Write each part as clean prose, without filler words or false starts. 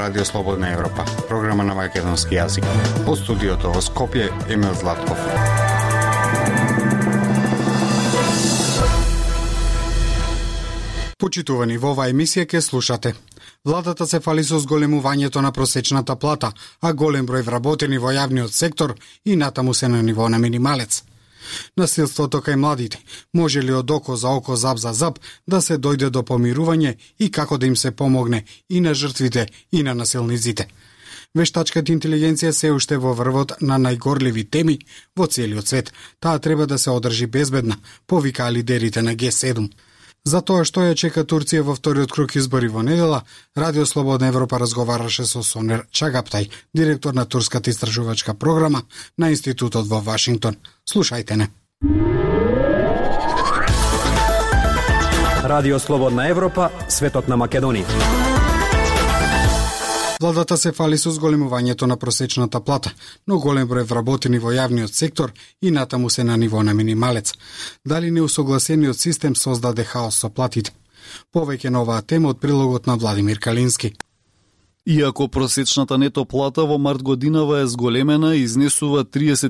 Радио Слободна Европа, програма на македонски јазик. Од студиото во Скопје, Емил Златков. Почитувани, во оваа емисија ке слушате. Владата се фали со зголемувањето на просечната плата, а голем број вработени во јавниот сектор и натаму се на ниво на минималец. Насилството кај младите може ли од око за око, зап за зап да се дојде до помирување и како да им се помогне и на жртвите и на насилниците? Вештачката интелигенција се уште во врвот на најгорливи теми во целиот свет. Таа треба да се одржи безбедна, повикаа лидерите на Г7. За тоа што ја чека Турција во вториот круг избори во недела, Радио Слободна Европа разговараше со Сонер Чагаптай, директор на турската истражувачка програма на институтот во Вашингтон. Слушајте не. Радио Слободна Европа, светот на Македонија. Владата се фали со зголемувањето на просечната плата, но голем број вработени во јавниот сектор и натаму се на ниво на минималец. Дали неусогласениот систем создаде хаос со платите? Повеќе на оваа тема од прилогот на Владимир Калински. Иако просечната нето плата во март годинава е зголемена и изнесува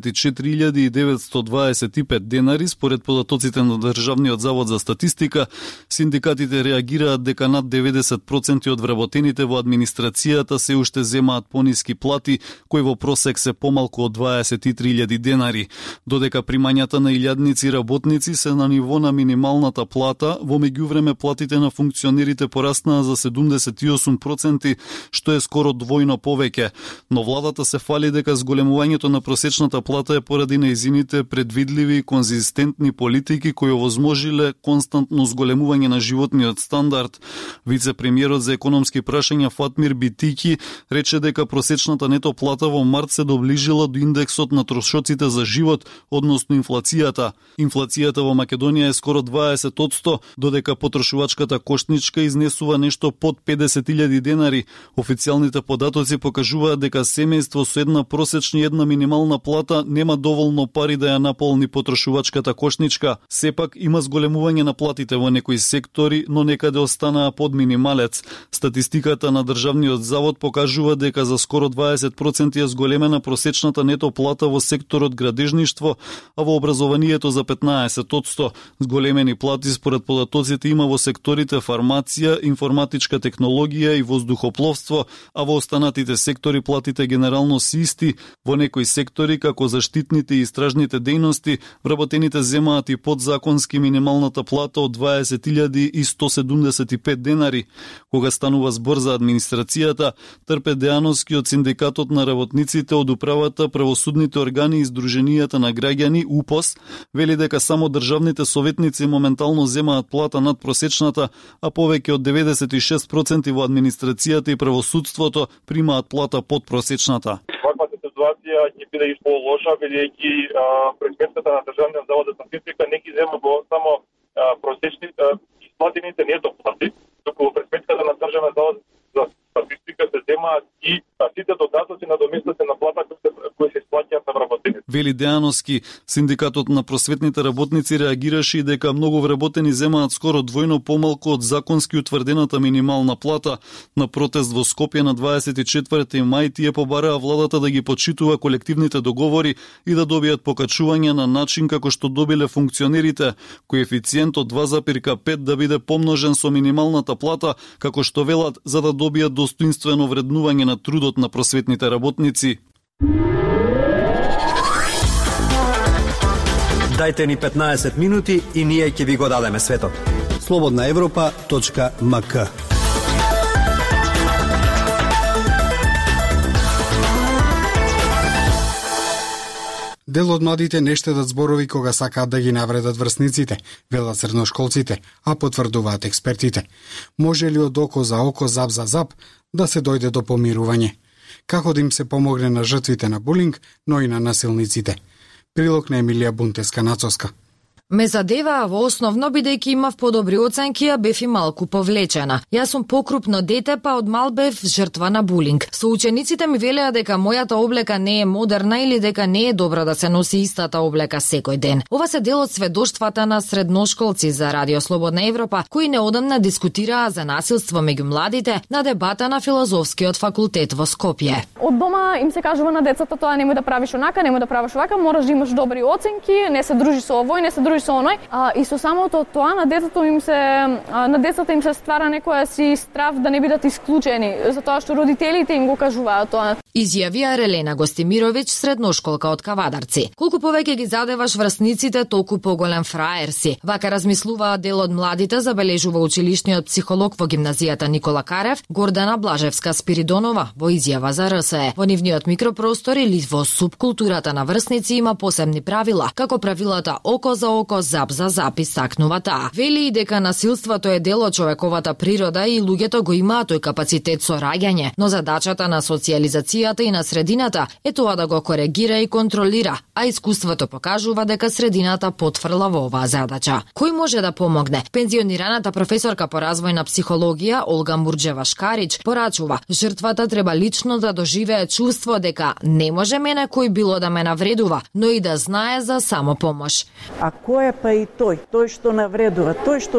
34.925 денари според податоците на Државниот завод за статистика, синдикатите реагираат дека над 90% од вработените во администрацијата се уште земаат пониски плати, кои во просек се помалку од 23.000 денари, додека примањата на илјадници работници се на ниво на минималната плата, во меѓувреме платите на функционерите пораснаа за 78%, што е скоро двојно повеќе, но владата се фали дека зголемувањето на просечната плата е поради нејзините предвидливи и конзистентни политики кои овозможиле константно зголемување на животниот стандард. Вице-премиерот за економски прашања Фатмир Битики рече дека просечната нето плата во март се доближила до индексот на трошоците за живот, односно инфлацијата. Инфлацијата во Македонија е скоро 20%, додека потрошувачката кошничка изнесува нешто под 50.000 денари. Официјалните податоци покажуваат дека семејство со една просечна и една минимална плата нема доволно пари да ја наполни потрошувачката кошничка. Сепак има зголемување на платите во некои сектори, но некаде останаа под минималец. Статистиката на Државниот завод покажува дека за скоро 20% е зголемена просечната нето плата во секторот градежништво, а во образованието за 15%. Зголемени плати според податоците има во секторите фармација, информатичка технологија и воздухопловство, а во останатите сектори платите генерално се исти. Во некои сектори, како заштитните и истражните дејности, вработените земаат и подзаконски минималната плата од 20.175 денари. Кога станува збор за администрацијата, Трпе Дејановски од Синдикатот на работниците од управата, правосудните органи и Сдруженијата на граѓани УПОС вели дека само државните советници моментално земаат плата над просечната, а повеќе од 96% во администрацијата и правосудството примаат плата под просечната. Ваквата ситуација ќе биде и полоша, бидејќи пресметката на Државниот завод за статистика не ги зема го само просечни исплатените нето плати, туку во пресметката на Државниот завод за статистика се земаат и сите додатоци на доместите на плата кои се исплаќаат на вработените. Вели Дејановски, Синдикатот на просветните работници реагираше и дека многу вработени земаат скоро двојно помалку од законски утврдената минимална плата. На протест во Скопје на 24 мај тие побараа владата да ги почитува колективните договори и да добијат покачување на начин како што добиле функционерите, коефициент од 2,5 да биде помножен со минималната плата, како што велат, за да добијат достоинствено вреднување на трудот на просветните работници. Дајте ни 15 минути и ние ќе ви го дадеме светот. slobodnaevropa.mk. Дел од младите не штедат зборови кога сакаат да ги навредат врсниците, велат средношколците, а потврдуваат експертите. Може ли од око за око, зап за зап да се дојде до помирување? Како да им се помогне на жртвите на булинг, но и на насилниците? Прилог на Емилија Бунтеска-Нацовска. Ме задеваа во основно бидејќи имав подобри оценки, а бев и малку повлечена. Јас сум покрупно дете, па од мал бев жртва на булинг. Соучениците ми велеа дека мојата облека не е модерна или дека не е добро да се носи истата облека секој ден. Ова се дел од сведоштвата на средношколци за Радио Слободна Европа, кои неодамна дискутираа за насилство меѓу младите на дебата на Филозофскиот факултет во Скопје. Од дома им се кажува на децата тоа немој да правиш онака, немој да правиш овака, мораш да имаш добри оценки, не се дружи со овој, не се дружи со оној. И со самото тоа на децата им се ствара некоја си страв да не бидат исклучени, затоа што родителите им го кажуваат тоа. Изјавија Релена Гостимировиќ, средношколка од Кавадарци. Колку повеќе ги задеваш врсниците, толку поголем фраер си. Вака размислуваа дел од младите, забележува училишниот психолог во гимназијата Никола Карев, Гордана Блажевска-Спиридонова, во изјава за РСЕ. Во нивниот микропростор или во субкултурата на врсници има посебни правила, како правилата око за око, зап за зап, истакнува таа. Вели и дека насилството е дел од човековата природа и луѓето го имаат тој капацитет со раѓање, но задачата на социјализацијата и на средината е тоа да го коригира и контролира, а искуството покажува дека средината потврла во оваа задача. Кој може да помогне? Пензионираната професорка по развојна психологија Олга Мурџева-Шкарич порачува, жртвата треба лично да доживее чувство дека не може мене кој било да ме навредува, но и да знае за самопомош. А кој е па и тој? Тој што навредува,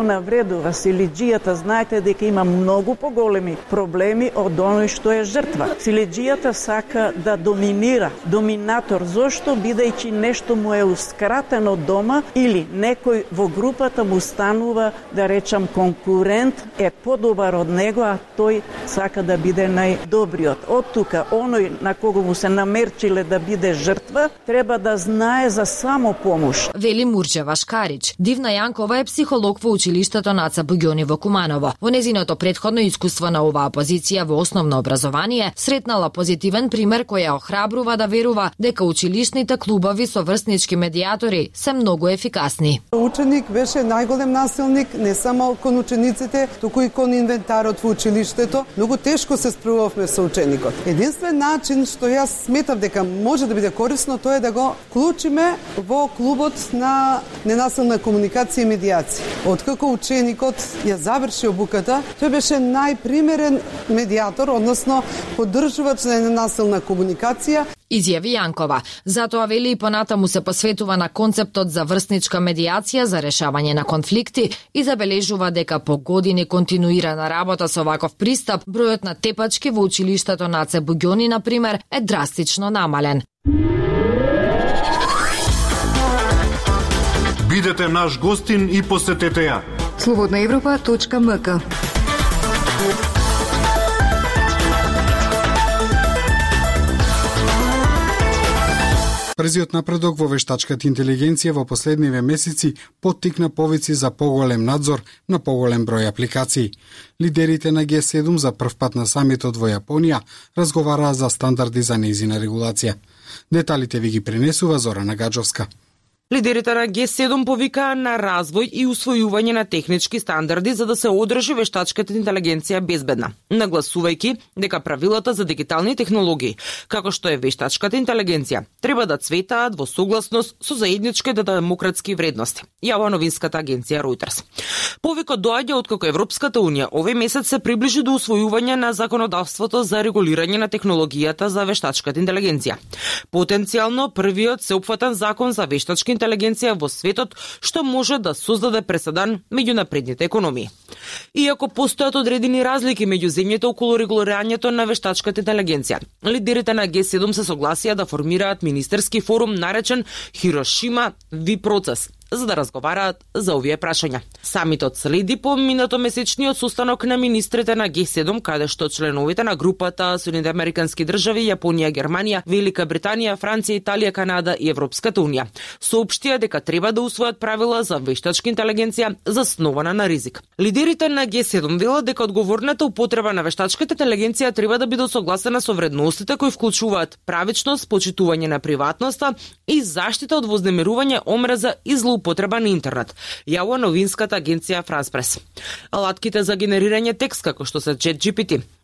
силиџијата, знаете дека има многу поголеми проблеми од оној што е жртва. Силиџијата сака да доминира, доминатор, зошто бидејќи нешто му е ускратено дома или некој во групата му станува, да речам, конкурент е подобар од него, а тој сака да биде најдобриот. Од тука, оној на кого му се намерчиле да биде жртва, треба да знае за самопомош. Вели Мурџева-Шкарич. Дивна Јанкова е психолог во училиштето Наца Буѓони во Куманово. Во незиното претходно искуство на оваа позиција во основно образование, сретнала позитивен пример кој ја охрабрува да верува дека училишните клубови со врснички медијатори се многу ефикасни. Ученик беше најголем насилник не само кон учениците, туку и кон инвентарот во училиштето. Многу тешко се справувавме со ученикот. Единствен начин што јас сметав дека може да биде корисно, тоа е да го вклучиме во клубот на ненасилна комуникација и медијација. Откако ученикот ја заврши обуката, тој беше најпримерен медијатор, односно поддржувач на ненасилна комуникација. Изјави Јанкова. Затоа вели и понатаму се посветува на концептот за врсничка медијација за решавање на конфликти и забележува дека по години континуирана работа со ваков пристап, бројот на тепачки во училиштето Наце Буѓони, например, е драстично намален. Бидете наш гостин и посетете ја. slobodnaevropa.mk. Брзиот напредок во вештачката интелигенција во последниве месеци поттикна повици за поголем надзор на поголем број апликации. Лидерите на Г7 за прв пат на самитот во Јапонија разговараа за стандарди за нејзина регулација. Деталите ви ги пренесува Зорана Гаджовска. Лидерите на Г7 повикаа на развој и усвојување на технички стандарди за да се одржи вештачката интелигенција безбедна, нагласувајќи дека правилата за дигитални технологии, како што е вештачката интелигенција, треба да цветаат во согласност со заедничките демократски вредности, јава новинската агенција Reuters. Повикот доаѓа откако Европската унија овој месец се приближи до усвојување на законодавството за регулирање на технологијата за вештачката интелигенција. Потенцијално првиот сеопфатен закон за вештачка интелигенција во светот што може да создаде преседан меѓу напредните економии. Иако постојат одредени разлики меѓу земјите околу регулирањето на вештачката интелигенција, лидерите на Г7 се согласија да формираат министерски форум наречен Хирошима Ви процес, за да разговараат за овие прашања. Самитот следи по минатомесечниот состанок на министрите на Г7, каде што членовите на групата Соединените американски држави, Јапонија, Германија, Велика Британија, Франција, Италија, Канада и Европската унија соопштија дека треба да усвојат правила за вештачка интелигенција заснована на ризик. Лидерите на Г7 велат дека одговорната употреба на вештачката интелигенција треба да биде согласена со вредностите кои вклучуваат правичност, почитување на приватноста и заштита од вознемирување, омраза и злоупотреба на интернет, јава новинската агенција France Press. Алатките за генерирање текст, како што се ChatGPT,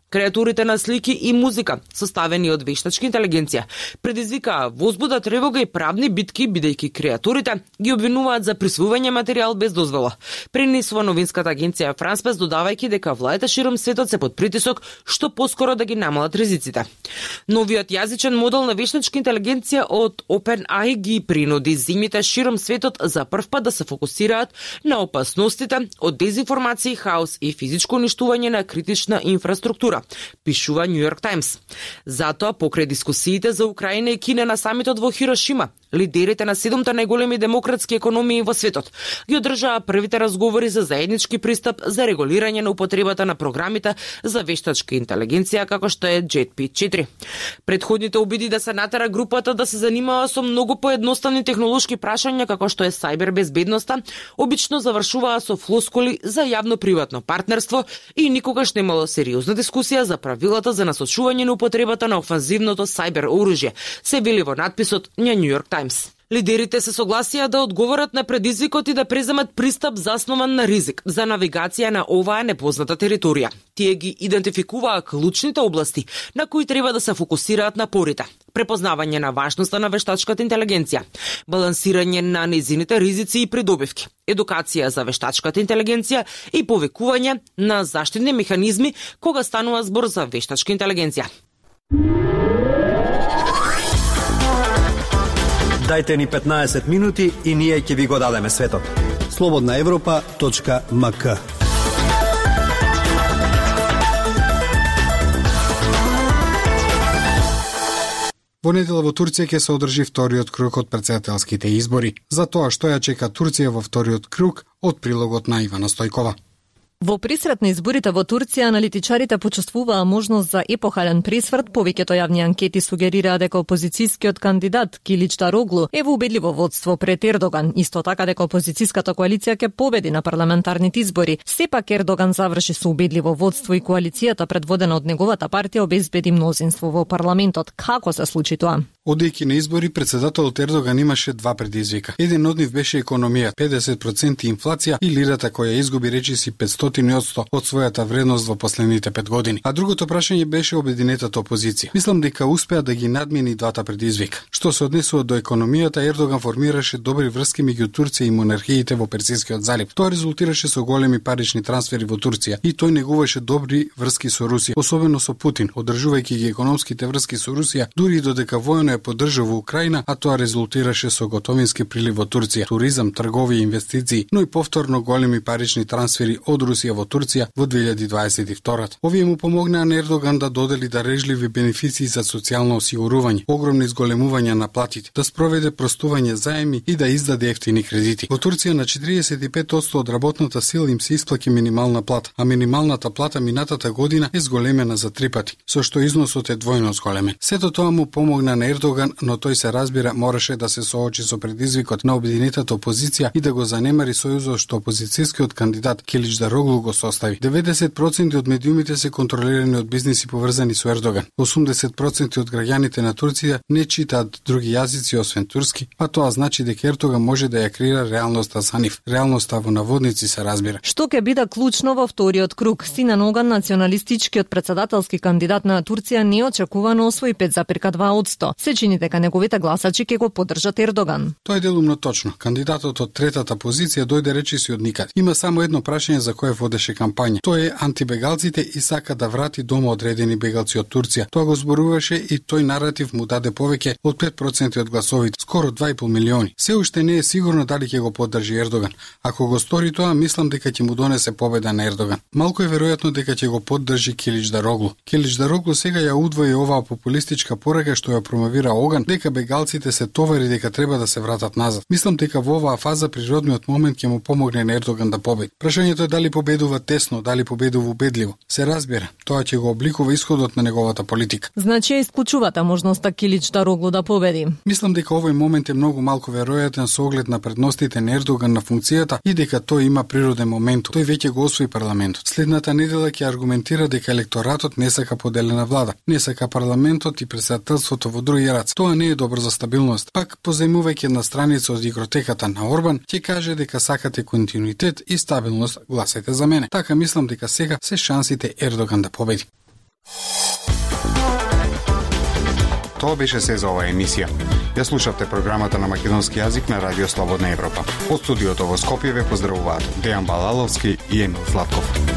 Креатурите на слики и музика, составени од вештачка интелигенција, предизвикаа возбуда, тревога и правни битки, бидејќи креатурите ги обвинуваат за присвојување материјал без дозвола. Пренесува новинската агенција France Press, додавајќи дека владите широм светот се под притисок што поскоро да ги намалат ризиците. Новиот јазичен модел на вештачка интелигенција од OpenAI ги принуди земјите широм светот за прв пат да се фокусираат на опасностите од дезинформација, хаос и физичко уништување на критична инфраструктура, пишува New York Times. Затоа, покрај дискусиите за Украина и Кина на самитот во Хирошима, лидерите на 7 најголеми демократски економии во светот ги одржаа првите разговори за заеднички пристап за регулирање на употребата на програмите за вештачка интелигенција како што е JP4. Предходните обиди да се натера групата да се занимава со многу поедноставни технолошки прашања како што е сајбер безбедноста, обично завршуваа со флоскули за јавно-приватно партнерство и никогаш немало сериозна дискусија за правилата за насочување на употребата на офанзивното сајбер оружје, се вели во надписот на New York Times. Лидерите се согласија да одговорат на предизвикот и да преземат пристап заснован на ризик за навигација на оваа непозната територија. Тие ги идентификуваа клучните области на кои треба да се фокусираат напорите: препознавање на важноста на вештачката интелигенција, балансирање на незините ризици и придобивки, едукација за вештачката интелигенција и повикување на заштитни механизми кога станува збор за вештачка интелигенција. Дайте ни 15 минути и ние ќе ви го дадеме светот. slobodnaevropa.mk. Во недела во Турција ќе се одржи вториот круг од претседателските избори. За тоа што ја чека Турција во вториот круг, од прилогот на Ивана Стојкова. Во пресрет на изборите во Турција, аналитичарите почувствуваа можност за епохален пресврт. Повеќето јавни анкети сугерираа дека опозицијскиот кандидат Килич Дароглу е во убедливо водство пред Ердоган. Исто така дека опозицијската коалиција ќе победи на парламентарните избори. Сепак Ердоган заврши со убедливо водство и коалицијата предводена од неговата партија обезбеди мнозинство во парламентот. Како се случи тоа? Одејќи на избори, претседателот Ердоган имаше два предизвика. Еден од нив беше економија, 50% инфлација и лирата која изгуби речиси 500% од својата вредност во последните 5 години. А другото прашање беше обединетата опозиција. Мислам дека успеа да ги надмени двата предизвика. Што се однесува до економијата, Ердоган формираше добри врски меѓу Турција и монархиите во Персискиот залив. Тоа резултираше со големи парични трансфери во Турција и тој негуваше добри врски со Русија, особено со Путин, одржувајќи ги економските врски со Русија, дури додека војно ја поддржува Украина, а тоа резултираше со готовински прилив во Турција, туризам, трговија, инвестиции, но и повторно големи парични трансфери од Русија во Турција во 2022. Овие му помогнаа на Ердоган да додели дарежливи бенефиции за социјално осигурување, огромни изголемувања на платите, да спроведе простување заеми и да издаде ефтини кредити. Во Турција на 45% од работната сила им се исплаќа минимална плата, а минималната плата минатата година е зголемена за 3 пати, со што износот е двојно зголемен. Сето тоа му помогна на Ердоган, но тој се разбира мораше да се соочи со предизвикот на обединетата опозиција и да го занемари сојузот што опозицијскиот кандидат Килич Дароглу го состави. 90% од медиумите се контролирани од бизниси поврзани со Ердоган. 80% од граѓаните на Турција не читаат други јазици освен турски, а тоа значи дека Ердоган може да ја креира реалноста за нив. Реалноста во наводници се разбира. Што ќе биде клучно во вториот круг? Синан Оган, националистичкиот претседателски кандидат на Турција, неочекувано освои 5,2%. Се чини дека неговите гласачи ќе го поддржат Ердоган. Тоа е делумно точно. Кандидатот од третата позиција дојде речиси од никаде. Има само едно прашање за кое водеше кампања. Тоа е антибегалците и сака да врати дома одредени бегалци од Турција. Тоа го зборуваше и тој наратив му даде повеќе од 5% од гласовите, скоро 2,5 милиони. Се уште не е сигурно дали ќе го поддржи Ердоган. Ако го стори тоа, мислам дека ќе му донесе победа на Ердоган. Малку е веројатно дека ќе го поддржи Килич Дароглу. Килич Дароглу сега ја удвои оваа популистичка порака што ја промовира Оган, дека бегалците се товари дека треба да се вратат назад. Мислам дека во оваа фаза природниот момент ќе му помогне на Ердоган да победи. Прашањето е дали победува тесно, дали победува убедливо. Се разбира, тоа ќе го обликува исходот на неговата политика. Значи ја исклучувате можноста Килич Дароглу да победи? Мислам дека овој момент е многу малку веројатен со оглед на предностите на Ердоган на функцијата и дека тој има природен момент. Тој веќе го освои парламентот. Следната недела ќе аргументира дека електоратот не сака поделена влада, не сака парламентот и претседателството во други раце. Тоа не е добро за стабилност. Пак, позајмувајќи една страница од игротеката на Орбан, ќе каже дека сакате континуитет и стабилност, гласете за мене. Така мислам дека сега се шансите Ердоган да победи. Тоа беше се за оваа емисија. Ја слушавте програмата на македонски јазик на Радио Слободна Европа. Од студиото во Скопје ве поздравуваат Дејан Балаловски и Емил Златков.